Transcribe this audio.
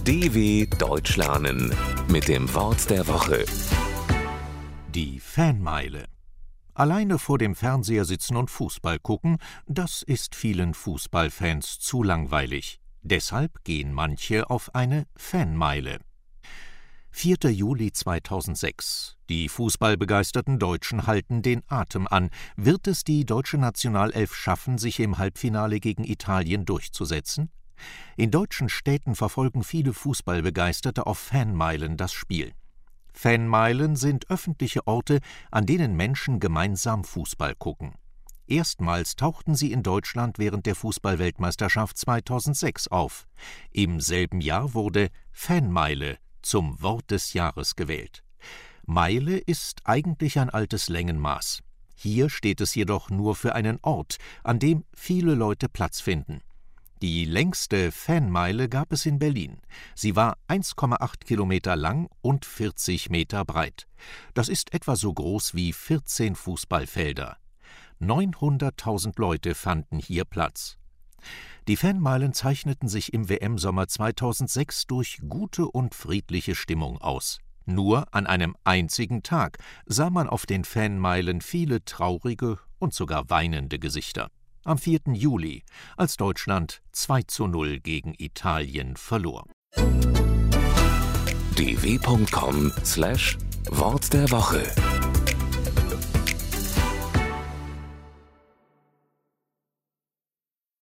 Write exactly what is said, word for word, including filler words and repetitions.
D W Deutsch lernen mit dem Wort der Woche. Die Fanmeile. Alleine vor dem Fernseher sitzen und Fußball gucken, das ist vielen Fußballfans zu langweilig. Deshalb gehen manche auf eine Fanmeile. vierter Juli zweitausendsechs. Die fußballbegeisterten Deutschen halten den Atem an. Wird es die deutsche Nationalelf schaffen, sich im Halbfinale gegen Italien durchzusetzen? In deutschen Städten verfolgen viele Fußballbegeisterte auf Fanmeilen das Spiel. Fanmeilen sind öffentliche Orte, an denen Menschen gemeinsam Fußball gucken. Erstmals tauchten sie in Deutschland während der Fußball-Weltmeisterschaft zweitausendsechs auf. Im selben Jahr wurde Fanmeile zum Wort des Jahres gewählt. Meile ist eigentlich ein altes Längenmaß. Hier steht es jedoch nur für einen Ort, an dem viele Leute Platz finden. Die längste Fanmeile gab es in Berlin. Sie war eins Komma acht Kilometer lang und vierzig Meter breit. Das ist etwa so groß wie vierzehn Fußballfelder. neunhunderttausend Leute fanden hier Platz. Die Fanmeilen zeichneten sich im W M-Sommer zweitausendsechs durch gute und friedliche Stimmung aus. Nur an einem einzigen Tag sah man auf den Fanmeilen viele traurige und sogar weinende Gesichter. Am vierten Juli, als Deutschland zwei zu null gegen Italien verlor. d w punkt com slash Wort der Woche